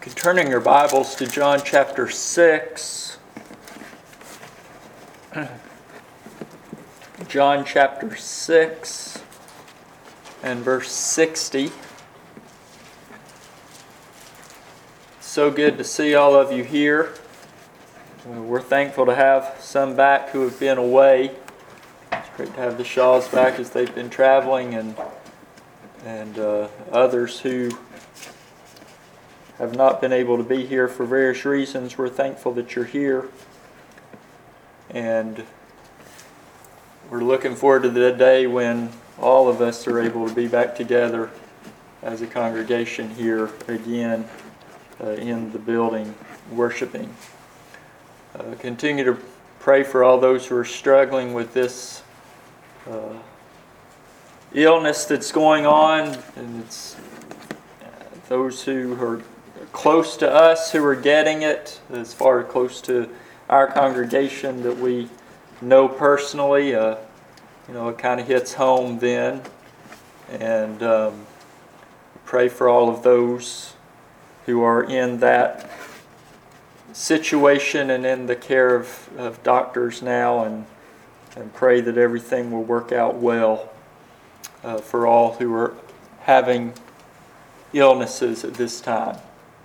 Turning your Bibles to John chapter 6. John chapter 6 and verse 60. So good to see all of you here. We're thankful to have some back who have been away. It's great to have the Shaws back as they've been traveling, and others who have not been able to be here for various reasons. We're thankful that you're here. And we're looking forward to the day when all of us are able to be back together as a congregation here again in the building, worshiping. Continue to pray for all those who are struggling with this illness that's going on, and it's those who are close to us who are getting it, as far close to our congregation that we know personally. It kind of hits home then. And pray for all of those who are in that situation and in the care of doctors now, and pray that everything will work out well for all who are having illnesses at this time.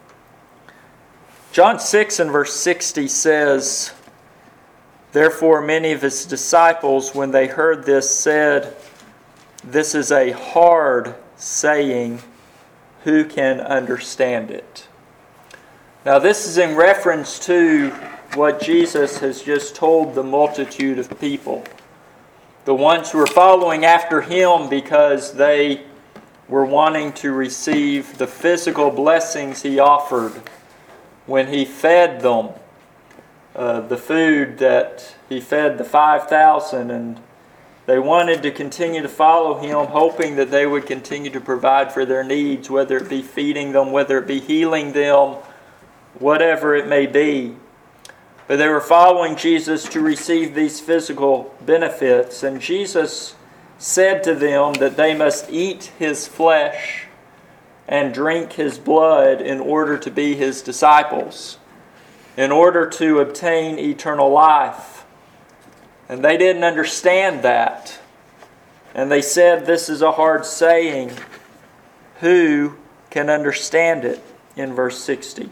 John 6 and verse 60 says, "Therefore many of his disciples, when they heard this, said, 'This is a hard saying. Who can understand it?'" Now this is in reference to what Jesus has just told the multitude of people. The ones who are following after him because they were wanting to receive the physical blessings he offered when he fed them the food that he fed the 5,000, and they wanted to continue to follow him, hoping that they would continue to provide for their needs, whether it be feeding them, whether it be healing them, whatever it may be. But they were following Jesus to receive these physical benefits, and Jesus said to them that they must eat his flesh and drink his blood in order to be his disciples, in order to obtain eternal life. And they didn't understand that. And they said, "This is a hard saying. Who can understand it?" in verse 60.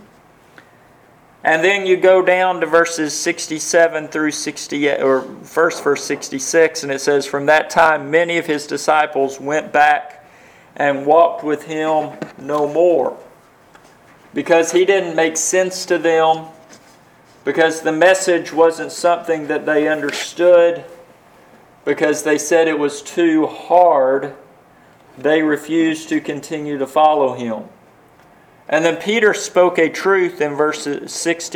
And then you go down to verses 67 through 68, or first verse 66, and it says, "From that time many of his disciples went back and walked with him no more," because he didn't make sense to them, because the message wasn't something that they understood, because they said it was too hard. They refused to continue to follow him. And then Peter spoke a truth in verses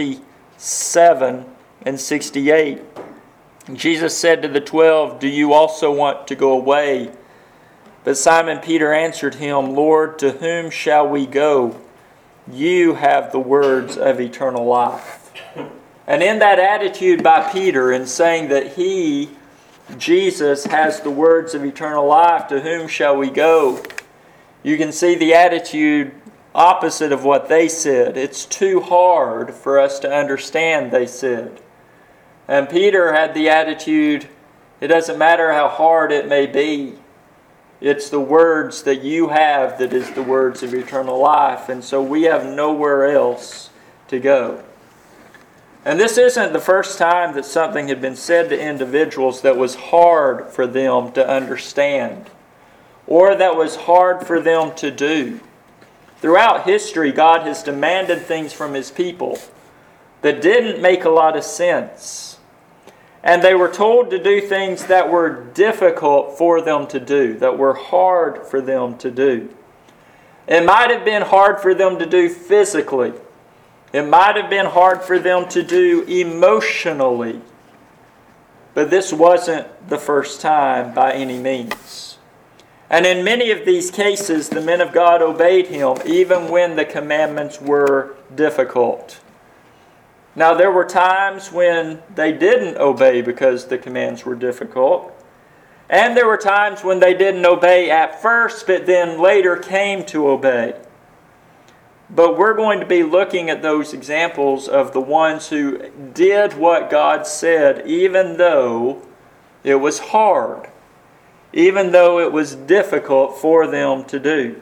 67 and 68. Jesus said to the 12, "Do you also want to go away?" But Simon Peter answered him, "Lord, to whom shall we go? You have the words of eternal life." And in that attitude by Peter, in saying that he, Jesus, has the words of eternal life, to whom shall we go? You can see the attitude opposite of what they said. It's too hard for us to understand, they said. And Peter had the attitude, it doesn't matter how hard it may be. It's the words that you have that is the words of eternal life. And so we have nowhere else to go. And this isn't the first time that something had been said to individuals that was hard for them to understand, or that was hard for them to do. Throughout history, God has demanded things from his people that didn't make a lot of sense. And they were told to do things that were difficult for them to do, that were hard for them to do. It might have been hard for them to do physically. It might have been hard for them to do emotionally. But this wasn't the first time by any means. And in many of these cases, the men of God obeyed him, even when the commandments were difficult. Now, there were times when they didn't obey because the commands were difficult. And there were times when they didn't obey at first, but then later came to obey. But we're going to be looking at those examples of the ones who did what God said, even though it was hard, even though it was difficult for them to do.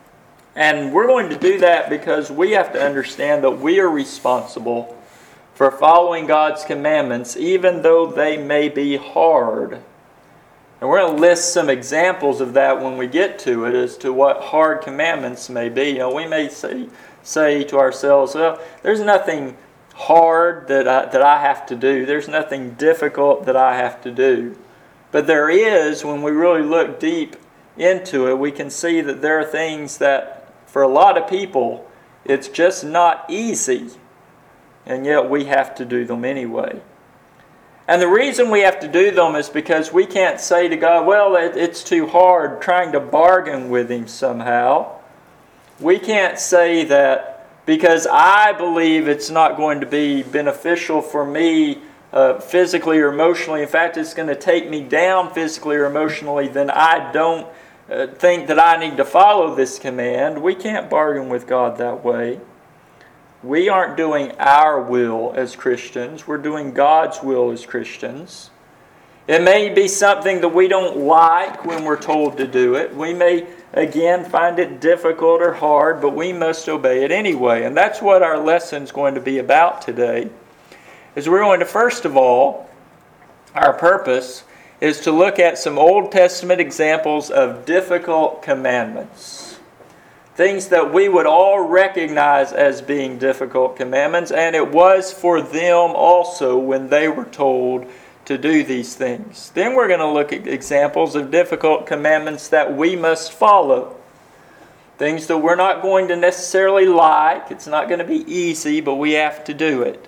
And we're going to do that because we have to understand that we are responsible for following God's commandments, even though they may be hard. And we're going to list some examples of that when we get to it as to what hard commandments may be. We may say to ourselves, well, there's nothing hard that I have to do. There's nothing difficult that I have to do. But there is, when we really look deep into it, we can see that there are things that, for a lot of people, it's just not easy. And yet we have to do them anyway. And the reason we have to do them is because we can't say to God, well, it's too hard, trying to bargain with Him somehow. We can't say that because I believe it's not going to be beneficial for me physically or emotionally. In fact, it's going to take me down physically or emotionally, then I don't think that I need to follow this command. We can't bargain with God that way. We aren't doing our will as Christians. We're doing God's will as Christians. It may be something that we don't like when we're told to do it. We may, again, find it difficult or hard, but we must obey it anyway. And that's what our lesson's going to be about today. Is we're going to, first of all, our purpose is to look at some Old Testament examples of difficult commandments. Things that we would all recognize as being difficult commandments, and it was for them also when they were told to do these things. Then we're going to look at examples of difficult commandments that we must follow. Things that we're not going to necessarily like. It's not going to be easy, but we have to do it.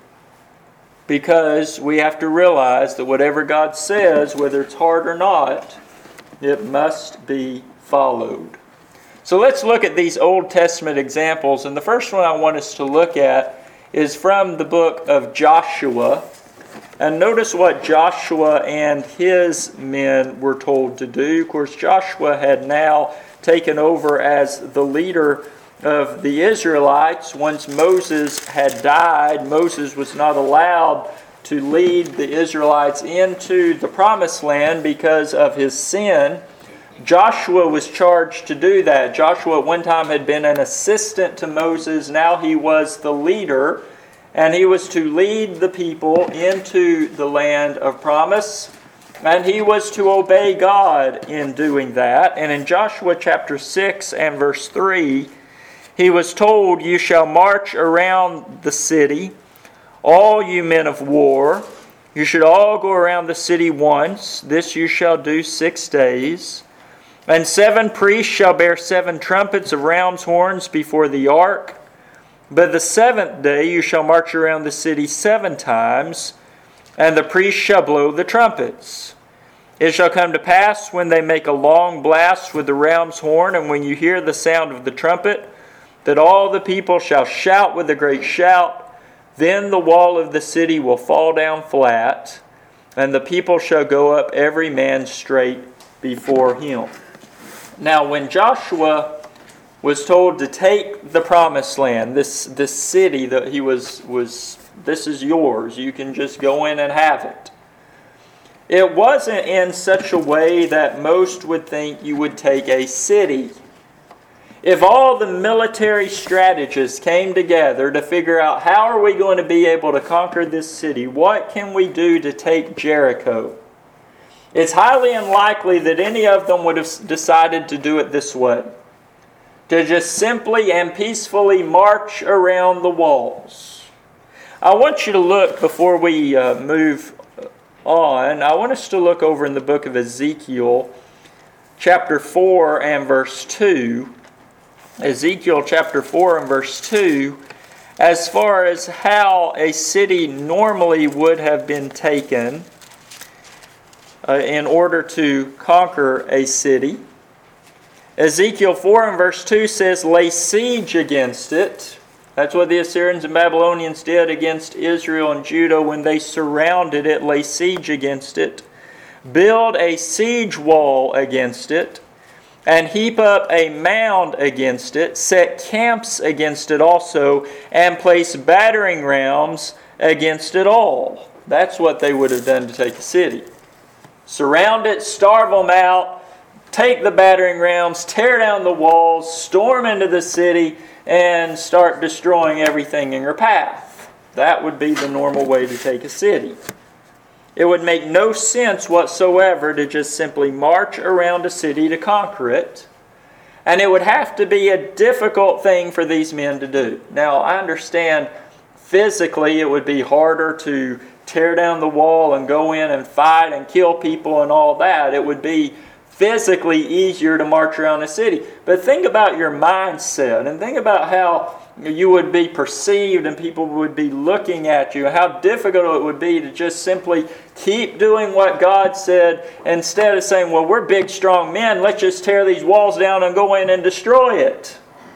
Because we have to realize that whatever God says, whether it's hard or not, it must be followed. So let's look at these Old Testament examples. And the first one I want us to look at is from the book of Joshua. And notice what Joshua and his men were told to do. Of course, Joshua had now taken over as the leader of the Israelites. Once Moses had died, Moses was not allowed to lead the Israelites into the Promised Land because of his sin. Joshua was charged to do that. Joshua at one time had been an assistant to Moses. Now he was the leader, and he was to lead the people into the land of promise, and he was to obey God in doing that. And in Joshua chapter 6 and verse 3, he was told, "You shall march around the city, all you men of war. You should all go around the city once. This you shall do 6 days. And 7 priests shall bear 7 trumpets of ram's horns before the ark. But the 7th day you shall march around the city 7 times, and the priests shall blow the trumpets. It shall come to pass when they make a long blast with the ram's horn, and when you hear the sound of the trumpet, that all the people shall shout with a great shout. Then the wall of the city will fall down flat, and the people shall go up every man straight before him." Now, when Joshua was told to take the Promised Land, this city that he was, this is yours, you can just go in and have it. It wasn't in such a way that most would think you would take a city. If all the military strategists came together to figure out how are we going to be able to conquer this city, what can we do to take Jericho? It's highly unlikely that any of them would have decided to do it this way. To just simply and peacefully march around the walls. I want you to look, before we move on, I want us to look over in the book of Ezekiel, chapter 4 and verse 2. Ezekiel chapter 4 and verse 2, as far as how a city normally would have been taken in order to conquer a city. Ezekiel 4 and verse 2 says, "Lay siege against it." That's what the Assyrians and Babylonians did against Israel and Judah when they surrounded it. Lay siege against it. "Build a siege wall against it, and heap up a mound against it, set camps against it also, and place battering rams against it all. That's what they would have done to take a city. Surround it, starve them out, take the battering rams, tear down the walls, storm into the city, and start destroying everything in your path. That would be the normal way to take a city. It would make no sense whatsoever to just simply march around a city to conquer it. And it would have to be a difficult thing for these men to do. Now, I understand physically it would be harder to tear down the wall and go in and fight and kill people and all that. It would be physically easier to march around a city. But think about your mindset and think about how you would be perceived and people would be looking at you, how difficult it would be to just simply keep doing what God said instead of saying, well, we're big, strong men, let's just tear these walls down and go in and destroy it.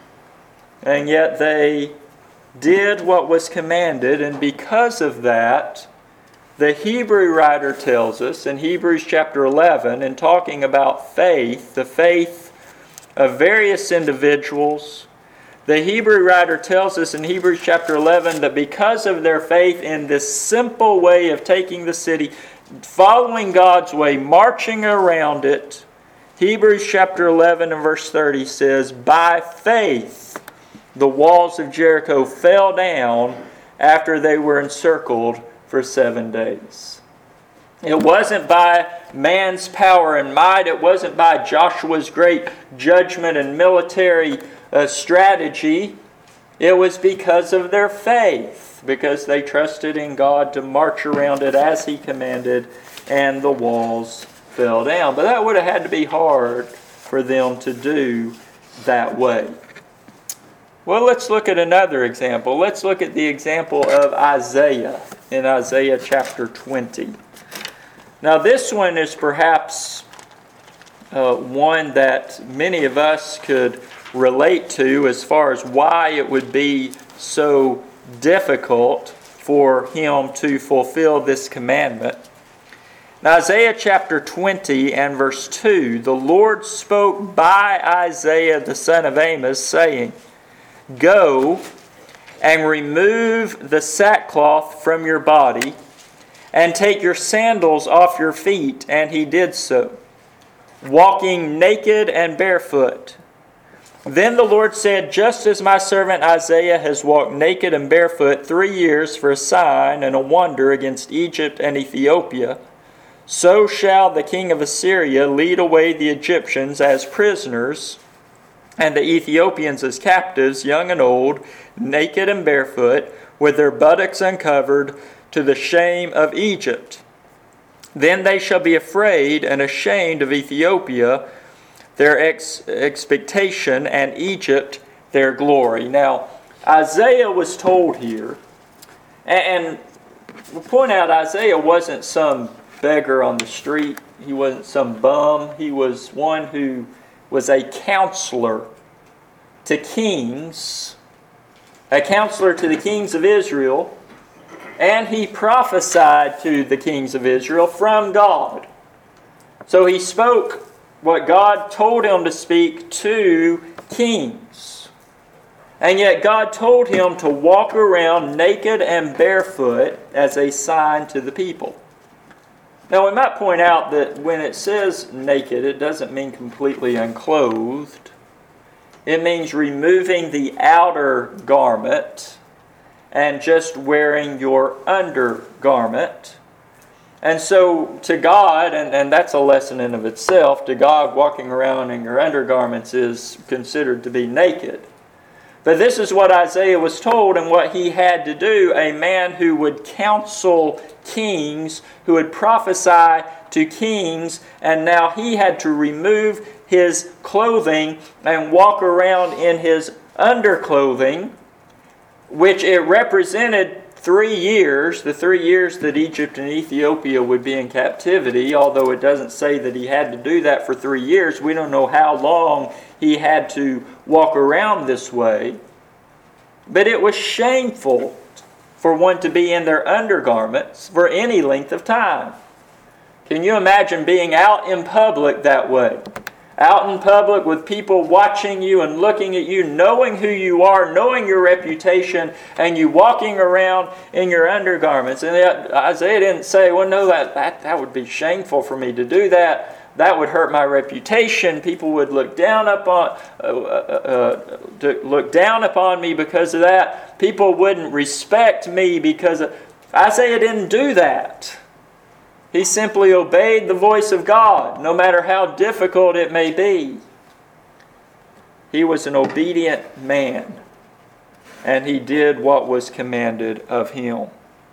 And yet they did what was commanded, and because of that, the Hebrew writer tells us in Hebrews chapter 11, in talking about faith, the faith of various individuals, the Hebrew writer tells us in Hebrews chapter 11 that because of their faith in this simple way of taking the city, following God's way, marching around it, Hebrews chapter 11 and verse 30 says, by faith the walls of Jericho fell down after they were encircled for 7 days. It wasn't by man's power and might. It wasn't by Joshua's great judgment and military strategy. It was because of their faith, because they trusted in God to march around it as He commanded, and the walls fell down. But that would have had to be hard for them to do that way. Well, let's look at another example. Let's look at the example of Isaiah in Isaiah chapter 20. Now, this one is perhaps one that many of us could relate to as far as why it would be so difficult for him to fulfill this commandment. In Isaiah chapter 20 and verse 2, the Lord spoke by Isaiah the son of Amos, saying, go and remove the sackcloth from your body, and take your sandals off your feet. And he did so, walking naked and barefoot. Then the Lord said, just as my servant Isaiah has walked naked and barefoot 3 years for a sign and a wonder against Egypt and Ethiopia, so shall the king of Assyria lead away the Egyptians as prisoners, and the Ethiopians as captives, young and old, naked and barefoot, with their buttocks uncovered, to the shame of Egypt. Then they shall be afraid and ashamed of Ethiopia, their expectation, and Egypt, their glory. Now, Isaiah was told here, and we'll point out Isaiah wasn't some beggar on the street. He wasn't some bum. He was one who was a counselor to kings, a counselor to the kings of Israel, and he prophesied to the kings of Israel from God. So he spoke what God told him to speak to kings. And yet God told him to walk around naked and barefoot as a sign to the people. Now, we might point out that when it says naked, it doesn't mean completely unclothed. It means removing the outer garment and just wearing your undergarment. And so to God, and that's a lesson in of itself, to God walking around in your undergarments is considered to be naked. But this is what Isaiah was told and what he had to do, a man who would counsel kings, who would prophesy to kings, and now he had to remove his clothing and walk around in his underclothing, which it represented 3 years, the 3 years that Egypt and Ethiopia would be in captivity, although it doesn't say that he had to do that for 3 years. We don't know how long he had to walk around this way. But it was shameful for one to be in their undergarments for any length of time. Can you imagine being out in public that way? out in public with people watching you and looking at you, knowing who you are, knowing your reputation, and you walking around in your undergarments. And Isaiah didn't say, well, no, that would be shameful for me to do that. That would hurt my reputation. People would look down upon me because of that. People wouldn't respect me because of... Isaiah didn't do that. He simply obeyed the voice of God, no matter how difficult it may be. He was an obedient man, and he did what was commanded of him.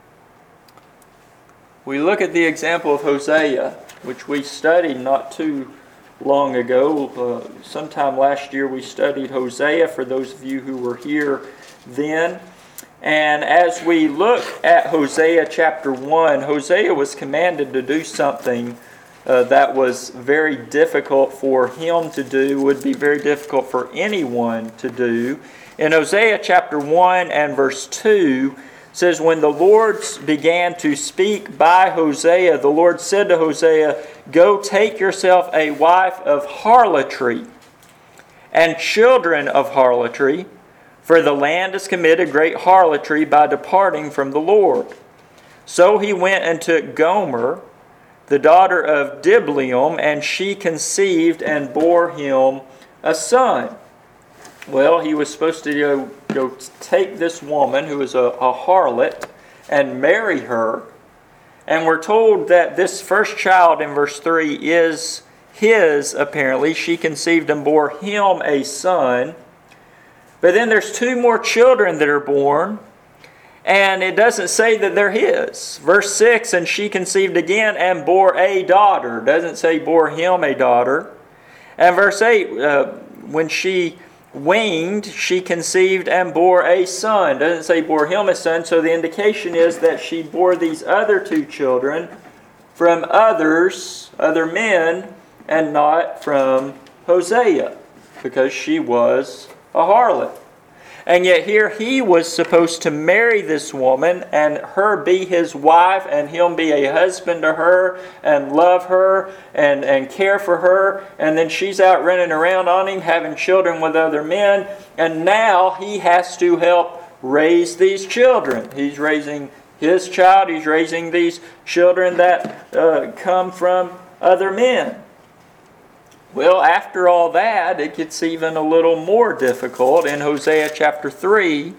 We look at the example of Hosea, which we studied not too long ago. Sometime last year we studied Hosea, for those of you who were here then. And as we look at Hosea chapter 1, Hosea was commanded to do something that was very difficult for him to do, would be very difficult for anyone to do. In Hosea chapter 1 and verse 2, it says, when the Lord began to speak by Hosea, the Lord said to Hosea, go take yourself a wife of harlotry and children of harlotry, for the land has committed great harlotry by departing from the Lord. So he went and took Gomer, the daughter of Diblaim, and she conceived and bore him a son. Well, he was supposed to go take this woman who is a harlot and marry her. And we're told that this first child in verse 3 is his, apparently. She conceived and bore him a son. But then there's two more children that are born, and it doesn't say that they're his. Verse 6, and she conceived again and bore a daughter. It doesn't say bore him a daughter. And verse 8, when she weaned, she conceived and bore a son. It doesn't say bore him a son, so the indication is that she bore these other two children from other men, and not from Hosea, because she was a harlot. And yet here he was supposed to marry this woman and her be his wife and him be a husband to her and love her and care for her. And then she's out running around on him having children with other men. And now he has to help raise these children. He's raising his child. He's raising these children that come from other men. Well, after all that, it gets even a little more difficult in Hosea chapter 3,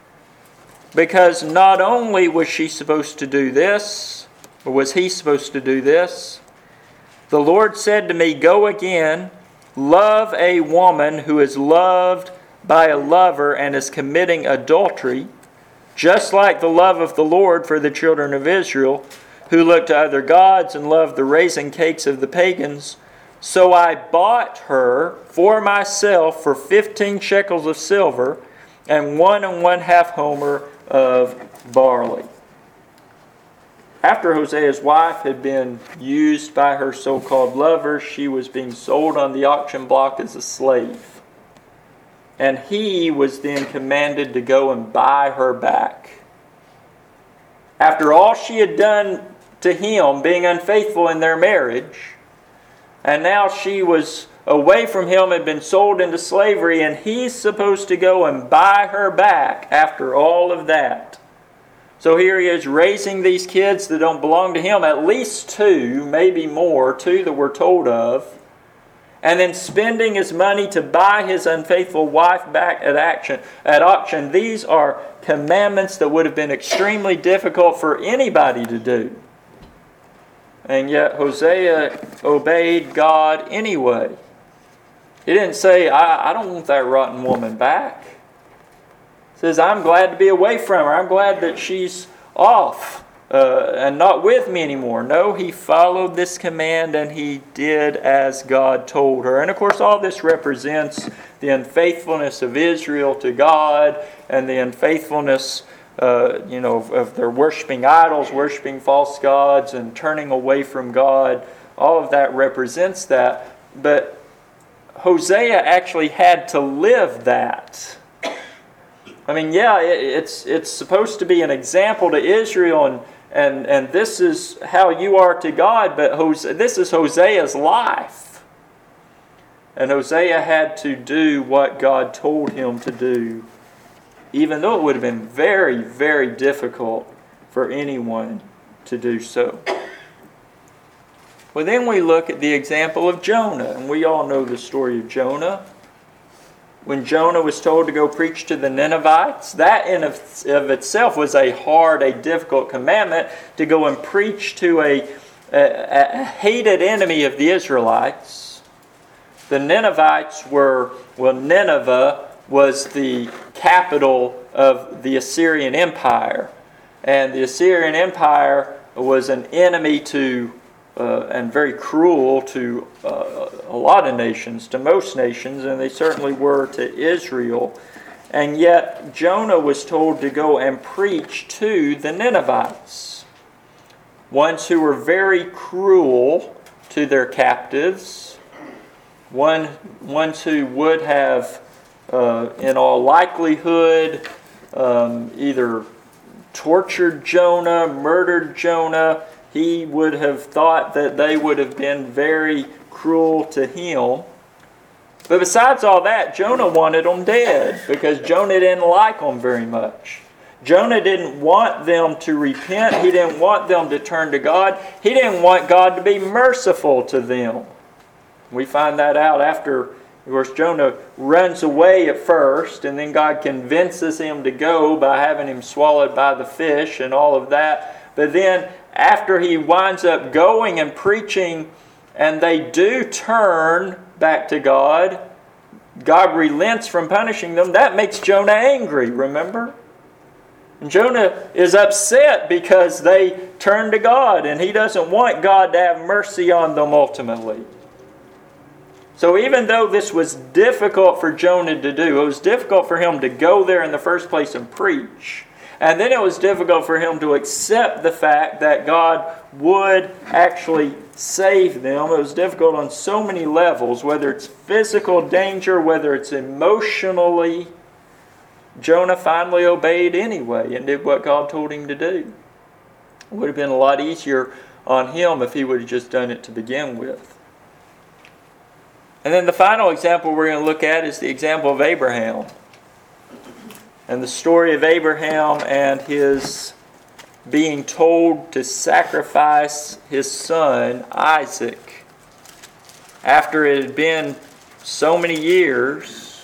because not only was she supposed to do this, or was he supposed to do this, the Lord said to me, go again, love a woman who is loved by a lover and is committing adultery, just like the love of the Lord for the children of Israel, who look to other gods and love the raisin cakes of the pagans. So I bought her for myself for 15 shekels of silver and 1 1/2 homer of barley. After Hosea's wife had been used by her so-called lover, she was being sold on the auction block as a slave. And he was then commanded to go and buy her back. After all she had done to him, being unfaithful in their marriage, and now she was away from him, had been sold into slavery, and he's supposed to go and buy her back after all of that. So here he is raising these kids that don't belong to him, at least 2, maybe more, 2 that we're told of, and then spending his money to buy his unfaithful wife back at auction. These are commandments that would have been extremely difficult for anybody to do. And yet Hosea obeyed God anyway. He didn't say, I don't want that rotten woman back. He says, I'm glad to be away from her. I'm glad that she's off and not with me anymore. No, he followed this command and he did as God told her. And of course all this represents the unfaithfulness of Israel to God and the unfaithfulness of their worshiping idols, worshiping false gods, and turning away from God. All of that represents that. But Hosea actually had to live that. I mean, yeah, it's supposed to be an example to Israel, and this is how you are to God, but this is Hosea's life. And Hosea had to do what God told him to do, even though it would have been very, very difficult for anyone to do so. Well, then we look at the example of Jonah, and we all know the story of Jonah. When Jonah was told to go preach to the Ninevites, that in of itself was a hard, a difficult commandment, to go and preach to a hated enemy of the Israelites. The Ninevites Nineveh was the capital of the Assyrian Empire. And the Assyrian Empire was an enemy to, and very cruel to a lot of nations, to most nations, and they certainly were to Israel. And yet Jonah was told to go and preach to the Ninevites, ones who were very cruel to their captives, ones who would have, in all likelihood, either tortured Jonah, murdered Jonah. He would have thought that they would have been very cruel to him. But besides all that, Jonah wanted them dead because Jonah didn't like them very much. Jonah didn't want them to repent. He didn't want them to turn to God. He didn't want God to be merciful to them. We find that out after, of course, Jonah runs away at first, and then God convinces him to go by having him swallowed by the fish and all of that. But then after he winds up going and preaching, and they do turn back to God, God relents from punishing them. That makes Jonah angry, remember? And Jonah is upset because they turn to God, and he doesn't want God to have mercy on them ultimately. So even though this was difficult for Jonah to do, it was difficult for him to go there in the first place and preach. And then it was difficult for him to accept the fact that God would actually save them. It was difficult on so many levels, whether it's physical danger, whether it's emotionally. Jonah finally obeyed anyway and did what God told him to do. It would have been a lot easier on him if he would have just done it to begin with. And then the final example we're going to look at is the example of Abraham. And the story of Abraham and his being told to sacrifice his son, Isaac. After it had been so many years,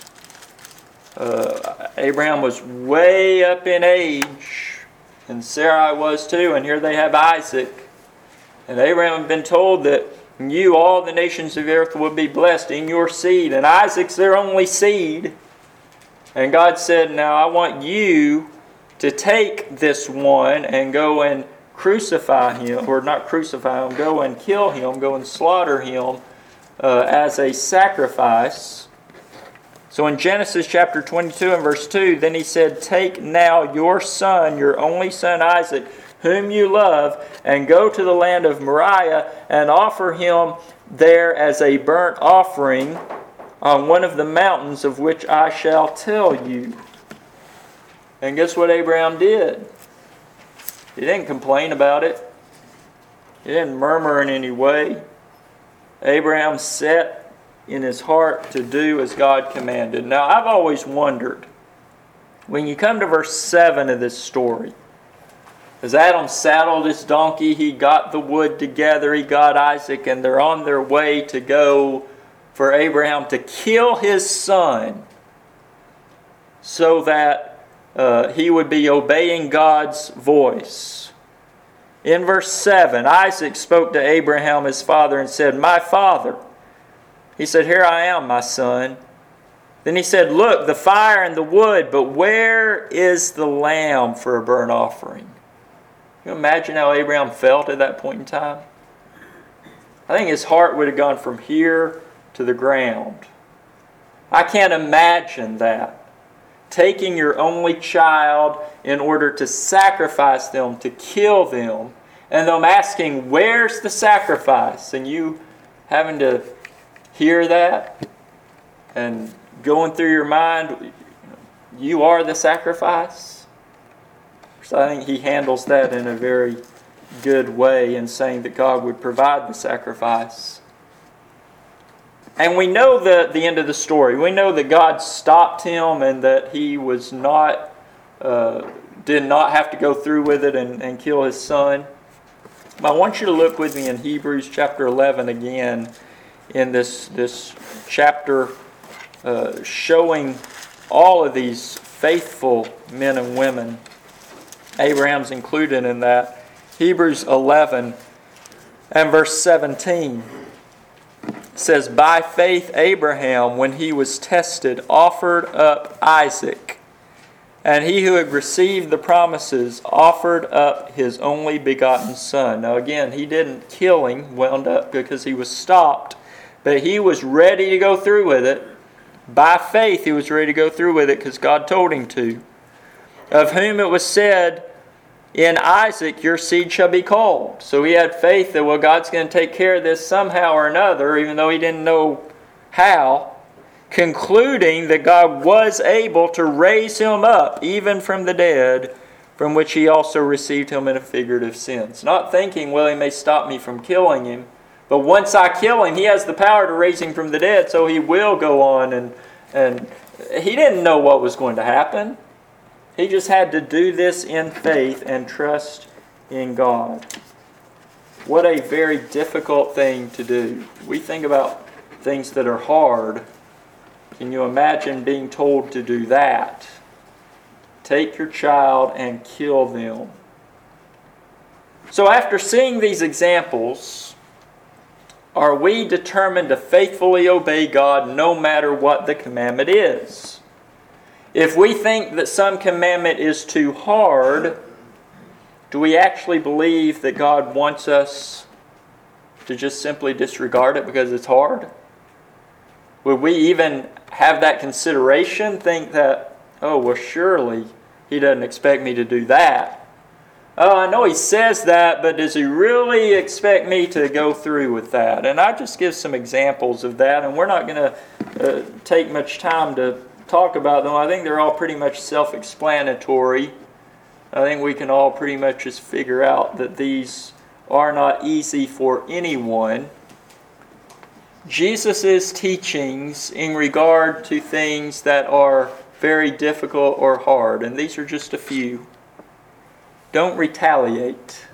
Abraham was way up in age, and Sarai was too, and here they have Isaac. And Abraham had been told that you, all the nations of the earth, will be blessed in your seed, and Isaac's their only seed. And God said, now I want you to take this one and go and crucify him, or not crucify him, go and kill him, go and slaughter him as a sacrifice. So in Genesis chapter 22 and verse 2, then he said, take now your son, your only son Isaac, whom you love, and go to the land of Moriah and offer him there as a burnt offering on one of the mountains of which I shall tell you. And guess what Abraham did? He didn't complain about it. He didn't murmur in any way. Abraham set in his heart to do as God commanded. Now, I've always wondered, when you come to verse 7 of this story, as Adam saddled his donkey, he got the wood together, he got Isaac, and they're on their way to go for Abraham to kill his son so that he would be obeying God's voice. In verse 7, Isaac spoke to Abraham his father and said, my father. He said, here I am, my son. Then he said, look, the fire and the wood, but where is the lamb for a burnt offering? Can you imagine how Abraham felt at that point in time? I think his heart would have gone from here to the ground. I can't imagine that. Taking your only child in order to sacrifice them, to kill them, and them asking, where's the sacrifice? And you having to hear that and going through your mind, you are the sacrifice. So I think he handles that in a very good way in saying that God would provide the sacrifice. And we know the end of the story. We know that God stopped him and that he was not, did not have to go through with it and kill his son. But I want you to look with me in Hebrews chapter 11 again, in this chapter showing all of these faithful men and women. Abraham's included in that. Hebrews 11 and verse 17 says, "By faith Abraham, when he was tested, offered up Isaac. And he who had received the promises offered up his only begotten son." Now again, he didn't kill him, wound up because he was stopped. But he was ready to go through with it. By faith he was ready to go through with it because God told him to. "Of whom it was said, in Isaac your seed shall be called." So he had faith that, well, God's going to take care of this somehow or another, even though he didn't know how. Concluding that God was able to raise him up even from the dead, from which he also received him in a figurative sense. Not thinking, well, he may stop me from killing him, but once I kill him, he has the power to raise him from the dead, so he will go on. And he didn't know what was going to happen. He just had to do this in faith and trust in God. What a very difficult thing to do. We think about things that are hard. Can you imagine being told to do that? Take your child and kill them. So after seeing these examples, are we determined to faithfully obey God no matter what the commandment is? If we think that some commandment is too hard, do we actually believe that God wants us to just simply disregard it because it's hard? Would we even have that consideration, think that, oh, well, surely he doesn't expect me to do that. Oh, I know he says that, but does he really expect me to go through with that? And I just give some examples of that, and we're not going to take much time to talk about them. I think they're all pretty much self-explanatory. I think we can all pretty much just figure out that these are not easy for anyone. Jesus' teachings in regard to things that are very difficult or hard, and these are just a few. Don't retaliate.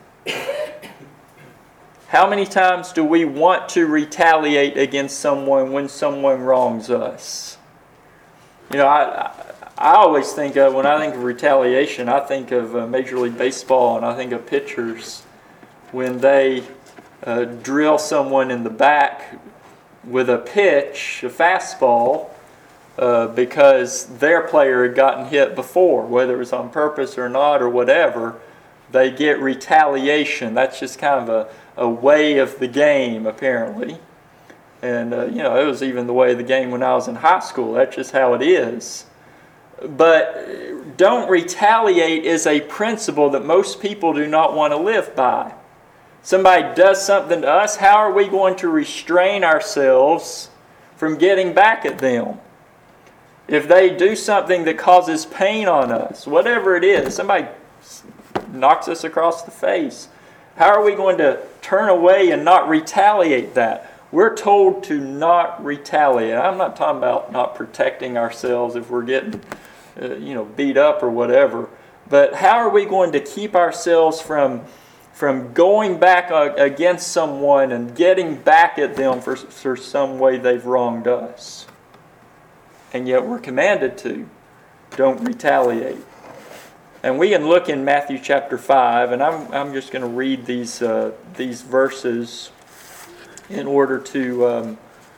How many times do we want to retaliate against someone when someone wrongs us? You know, I always think of, when I think of retaliation, I think of Major League Baseball, and I think of pitchers when they drill someone in the back with a pitch, a fastball, because their player had gotten hit before, whether it was on purpose or not or whatever. They get retaliation. That's just kind of a way of the game, apparently. And, it was even the way of the game when I was in high school. That's just how it is. But don't retaliate is a principle that most people do not want to live by. Somebody does something to us, how are we going to restrain ourselves from getting back at them? If they do something that causes pain on us, whatever it is, somebody knocks us across the face, how are we going to turn away and not retaliate that? We're told to not retaliate. I'm not talking about not protecting ourselves if we're getting beat up or whatever, but how are we going to keep ourselves from going back against someone and getting back at them for some way they've wronged us? And yet we're commanded to. Don't retaliate. And we can look in Matthew chapter 5, and I'm just going to read these verses in order to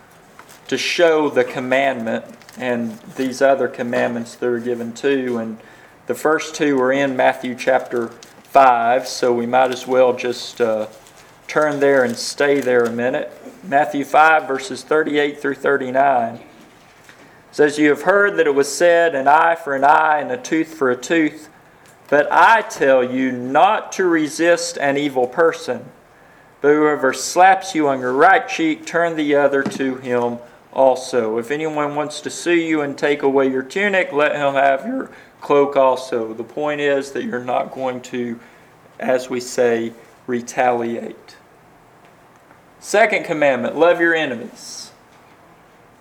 show the commandment and these other commandments that are given too. And the first two are in Matthew chapter 5, so we might as well just turn there and stay there a minute. Matthew 5, verses 38 through 39. It says, "You have heard that it was said, an eye for an eye and a tooth for a tooth. But I tell you not to resist an evil person. But whoever slaps you on your right cheek, turn the other to him also. If anyone wants to sue you and take away your tunic, let him have your cloak also." The point is that you're not going to, as we say, retaliate. Second commandment, love your enemies.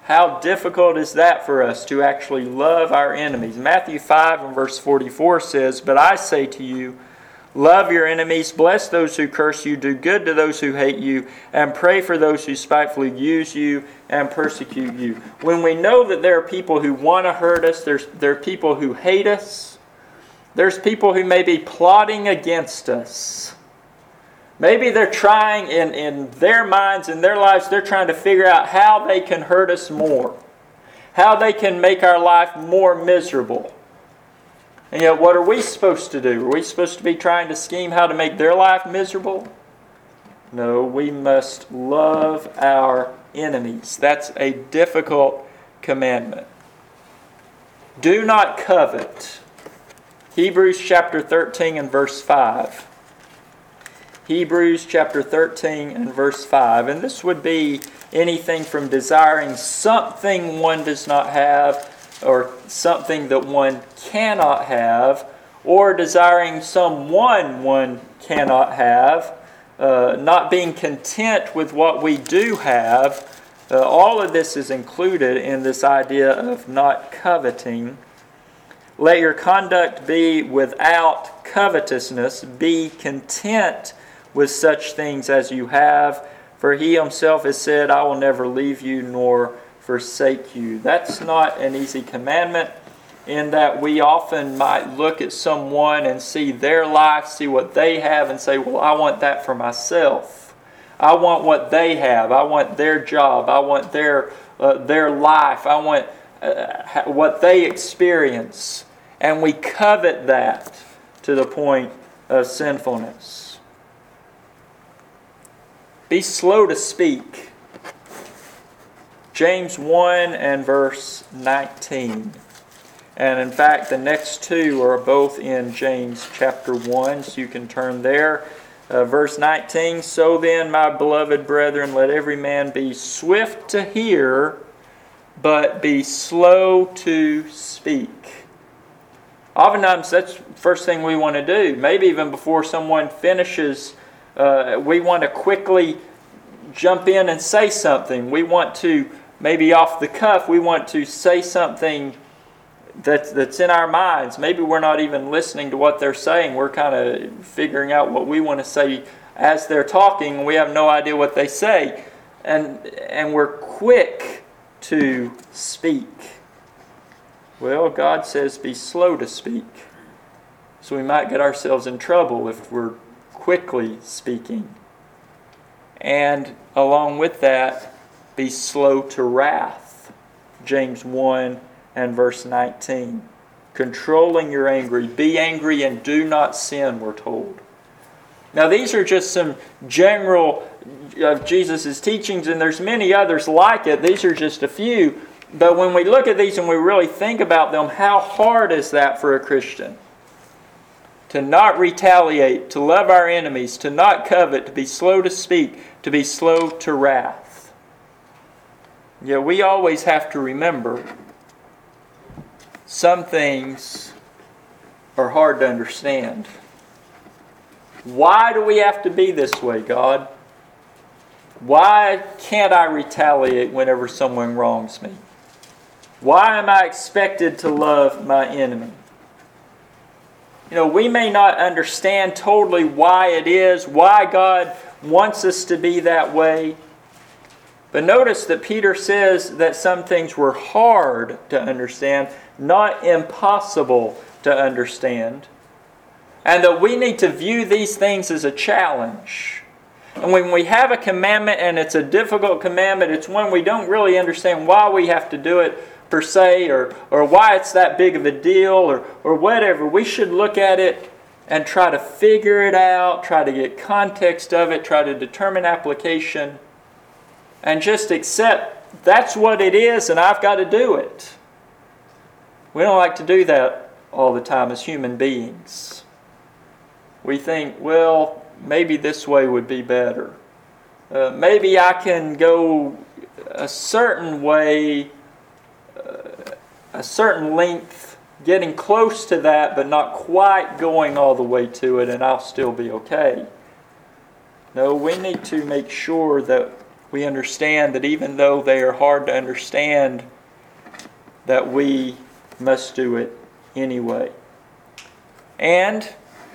How difficult is that for us to actually love our enemies? Matthew 5 and verse 44 says, "But I say to you, love your enemies, bless those who curse you, do good to those who hate you, and pray for those who spitefully use you and persecute you." When we know that there are people who want to hurt us, there are people who hate us, there's people who may be plotting against us. Maybe they're trying in their minds, in their lives, they're trying to figure out how they can hurt us more, how they can make our life more miserable. And yet, what are we supposed to do? Are we supposed to be trying to scheme how to make their life miserable? No, we must love our enemies. That's a difficult commandment. Do not covet. Hebrews chapter 13 and verse 5. Hebrews chapter 13 and verse 5. And this would be anything from desiring something one does not have, or something that one cannot have, or desiring someone one cannot have, not being content with what we do have. All of this is included in this idea of not coveting. Let your conduct be without covetousness. Be content with such things as you have, for He Himself has said, "I will never leave you nor forsake you." That's not an easy commandment, in that we often might look at someone and see their life, see what they have, and say, "Well, I want that for myself. I want what they have. I want their job. I want their life. I want what they experience." And we covet that to the point of sinfulness. Be slow to speak. James 1 and verse 19. And in fact, the next two are both in James chapter 1, so you can turn there. Verse 19, "So then, my beloved brethren, let every man be swift to hear, but be slow to speak." Oftentimes, that's the first thing we want to do. Maybe even before someone finishes, we want to quickly jump in and say something. We want to, maybe off the cuff, we want to say something that's in our minds. Maybe we're not even listening to what they're saying. We're kind of figuring out what we want to say as they're talking, and we have no idea what they say. And we're quick to speak. Well, God says be slow to speak. So we might get ourselves in trouble if we're quickly speaking. And along with that, be slow to wrath. James 1 and verse 19. Controlling your anger. Be angry and do not sin, we're told. Now these are just some general of Jesus' teachings, and there's many others like it. These are just a few. But when we look at these and we really think about them, how hard is that for a Christian? To not retaliate, to love our enemies, to not covet, to be slow to speak, to be slow to wrath. Yet we always have to remember, some things are hard to understand. Why do we have to be this way, God? Why can't I retaliate whenever someone wrongs me? Why am I expected to love my enemy? We may not understand totally why it is, why God wants us to be that way. But notice that Peter says that some things were hard to understand, not impossible to understand. And that we need to view these things as a challenge. And when we have a commandment and it's a difficult commandment, it's one we don't really understand why we have to do it per se, or why it's that big of a deal, or whatever. We should look at it and try to figure it out, try to get context of it, try to determine application, and just accept that's what it is and I've got to do it. We don't like to do that all the time as human beings. We think, well, maybe this way would be better. Maybe I can go a certain way, a certain length, getting close to that, but not quite going all the way to it, and I'll still be okay. No, we need to make sure that we understand that even though they are hard to understand, that we must do it anyway. And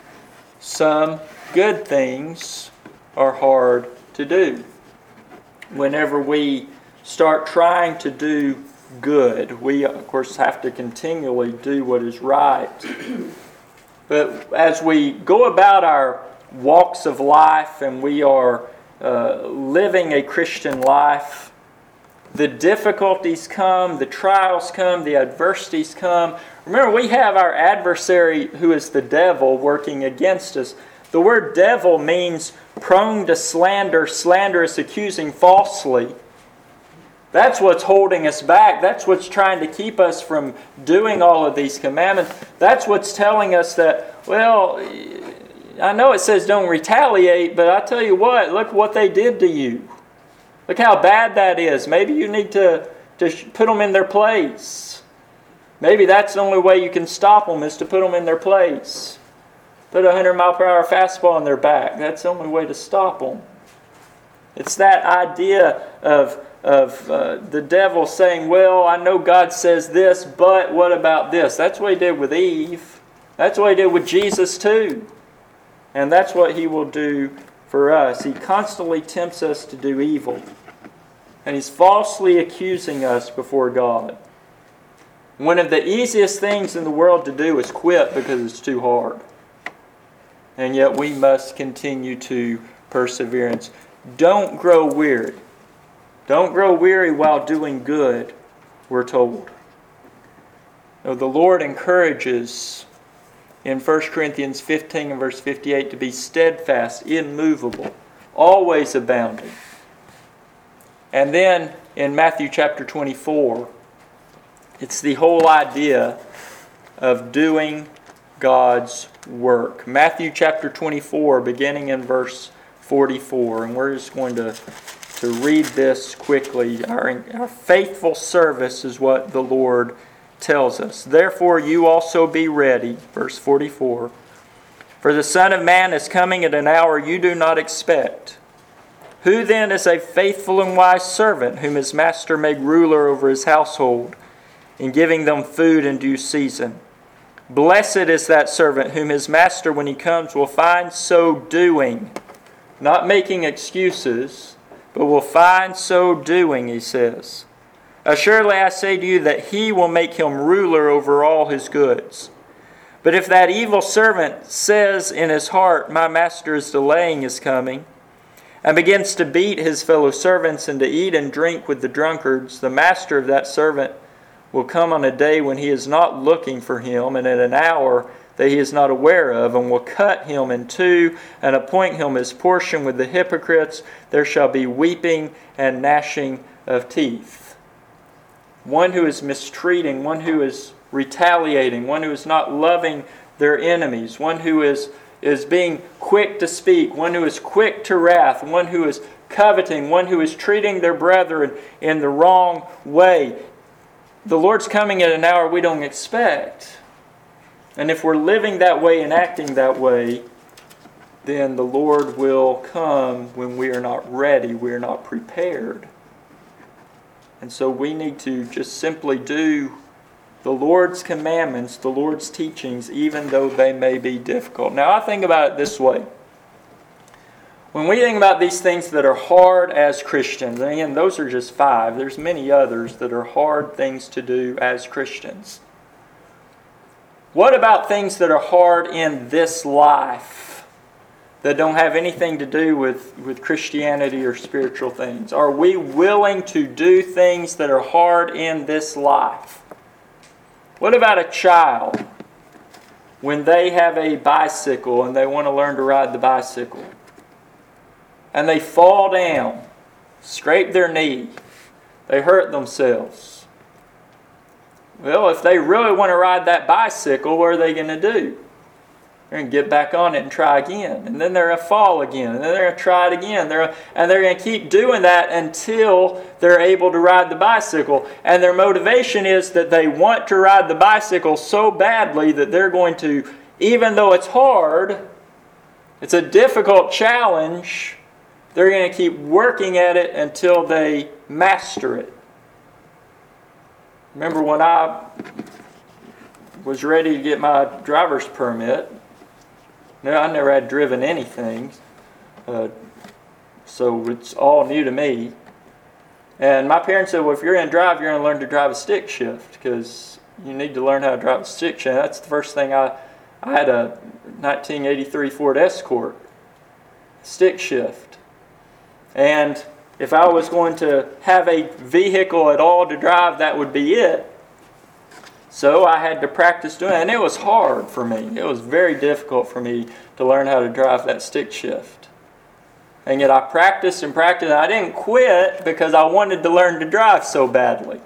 some good things are hard to do. Whenever we start trying to do good, we of course have to continually do what is right. But as we go about our walks of life and we are living a Christian life, the difficulties come, the trials come, the adversities come. Remember, we have our adversary who is the devil working against us. The word devil means prone to slander, slanderous, accusing falsely. That's what's holding us back. That's what's trying to keep us from doing all of these commandments. That's what's telling us that, well, I know it says don't retaliate, but I tell you what, look what they did to you. Look how bad that is. Maybe you need to put them in their place. Maybe that's the only way you can stop them, is to put them in their place. Put a 100-mile-per-hour fastball on their back. That's the only way to stop them. It's that idea of the devil saying, well, I know God says this, but what about this? That's what he did with Eve. That's what he did with Jesus too. And that's what he will do for us. He constantly tempts us to do evil. And he's falsely accusing us before God. One of the easiest things in the world to do is quit because it's too hard. And yet we must continue to perseverance. Don't grow weary. Don't grow weary while doing good, we're told. Now, the Lord encourages in 1 Corinthians 15 and verse 58 to be steadfast, immovable, always abounding. And then in Matthew chapter 24, it's the whole idea of doing God's work. Matthew chapter 24, beginning in verse 44. And we're just going to read this quickly. Our faithful service is what the Lord tells us. Therefore you also be ready, verse 44. For the Son of Man is coming at an hour you do not expect. Who then is a faithful and wise servant, whom his master made ruler over his household, in giving them food in due season? Blessed is that servant whom his master, when he comes, will find so doing. Not making excuses, but will find so doing, he says. Assuredly I say to you that he will make him ruler over all his goods. But if that evil servant says in his heart, my master is delaying his coming, and begins to beat his fellow servants and to eat and drink with the drunkards, the master of that servant will come on a day when he is not looking for him, and at an hour that he is not aware of, and will cut him in two and appoint him his portion with the hypocrites. There shall be weeping and gnashing of teeth. One who is mistreating, one who is retaliating, one who is not loving their enemies, one who is being quick to speak, one who is quick to wrath, one who is coveting, one who is treating their brethren in the wrong way. The Lord's coming at an hour we don't expect. And if we're living that way and acting that way, then the Lord will come when we are not ready, we are not prepared. And so we need to just simply do the Lord's commandments, the Lord's teachings, even though they may be difficult. Now I think about it this way. When we think about these things that are hard as Christians, and again, those are just 5. There's many others that are hard things to do as Christians. What about things that are hard in this life that don't have anything to do with Christianity or spiritual things? Are we willing to do things that are hard in this life? What about a child when they have a bicycle and they want to learn to ride the bicycle? And they fall down, scrape their knee, they hurt themselves. Well, if they really want to ride that bicycle, what are they going to do? They're going to get back on it and try again. And then they're going to fall again. And then they're going to try it again. And they're going to keep doing that until they're able to ride the bicycle. And their motivation is that they want to ride the bicycle so badly that they're going to, even though it's hard, it's a difficult challenge, They're going to keep working at it until they master it. Remember when I was ready to get my driver's permit, I never had driven anything, so it's all new to me. And my parents said, well, if you're going to drive, you're going to learn to drive a stick shift, because you need to learn how to drive a stick shift. That's the first thing I had a 1983 Ford Escort, stick shift. And if I was going to have a vehicle at all to drive, that would be it. So I had to practice doing it, and it was hard for me. It was very difficult for me to learn how to drive that stick shift. And yet I practiced and practiced, and I didn't quit because I wanted to learn to drive so badly.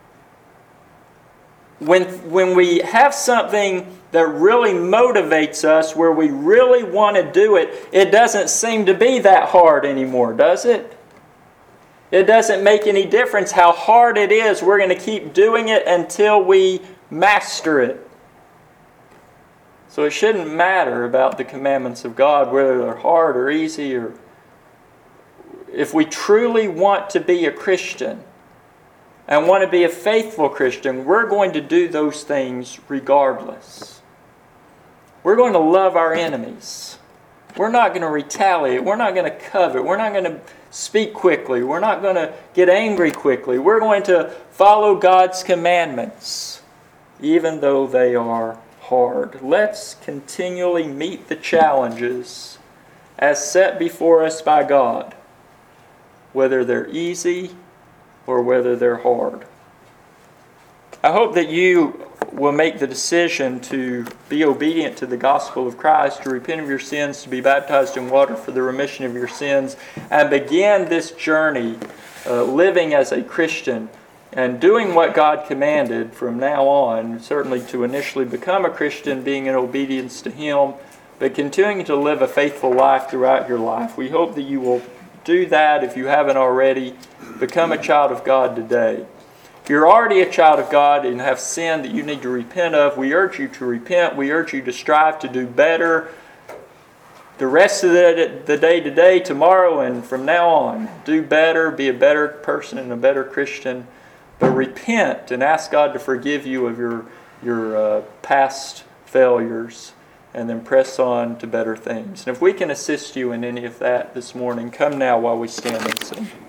When we have something that really motivates us, where we really want to do it, it doesn't seem to be that hard anymore, does it? It doesn't make any difference how hard it is. We're going to keep doing it until we master it. So it shouldn't matter about the commandments of God, whether they're hard or easy, or if we truly want to be a Christian and want to be a faithful Christian, we're going to do those things regardless. We're going to love our enemies. We're not going to retaliate. We're not going to covet. We're not going to speak quickly. We're not going to get angry quickly. We're going to follow God's commandments, even though they are hard. Let's continually meet the challenges as set before us by God, whether they're easy or whether they're hard. I hope that you will make the decision to be obedient to the gospel of Christ, to repent of your sins, to be baptized in water for the remission of your sins, and begin this journey living as a Christian and doing what God commanded from now on, certainly to initially become a Christian, being in obedience to Him, but continuing to live a faithful life throughout your life. We hope that you will do that. If you haven't already, become a child of God today. If you're already a child of God and have sin that you need to repent of, we urge you to repent. We urge you to strive to do better the rest of the day today, tomorrow, and from now on. Do better, be a better person and a better Christian. But repent and ask God to forgive you of your past failures, and then press on to better things. And if we can assist you in any of that this morning, come now while we stand and sing.